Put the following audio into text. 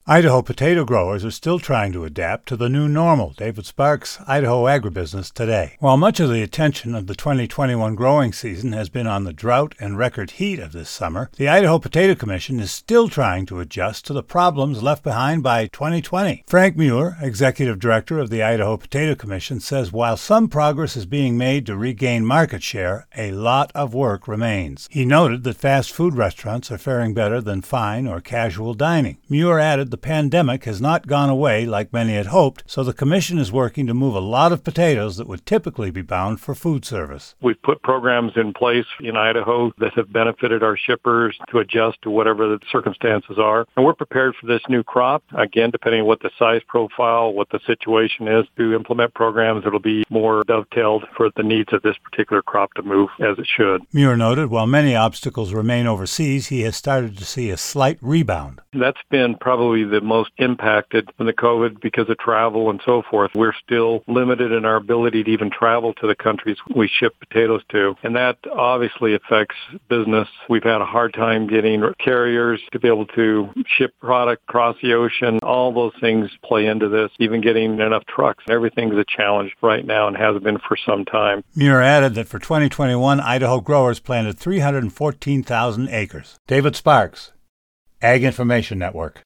Idaho potato growers are still trying to adapt to the new normal. David Sparks, Idaho Agribusiness Today. While much of the attention of the 2021 growing season has been on the drought and record heat of this summer, the Idaho Potato Commission is still trying to adjust to the problems left behind by 2020. Frank Muir, Executive Director of the Idaho Potato Commission, says while some progress is being made to regain market share, a lot of work remains. He noted that fast food restaurants are faring better than fine or casual dining. Muir added the pandemic has not gone away like many had hoped, so the Commission is working to move a lot of potatoes that would typically be bound for food service. We've put programs in place in Idaho that have benefited our shippers to adjust to whatever the circumstances are. And we're prepared for this new crop, again, depending on what the size profile, what the situation is, to implement programs that will be more dovetailed for the needs of this particular crop to move as it should. Muir noted while many obstacles remain overseas, he has started to see a slight rebound. That's been probably the most impacted from the COVID because of travel and so forth. We're still limited in our ability to even travel to the countries we ship potatoes to, and that obviously affects business. We've had a hard time getting carriers to be able to ship product across the ocean. All those things play into this, even getting enough trucks. Everything's a challenge right now and has been for some time. Muir added that for 2021, Idaho growers planted 314,000 acres. David Sparks, Ag Information Network.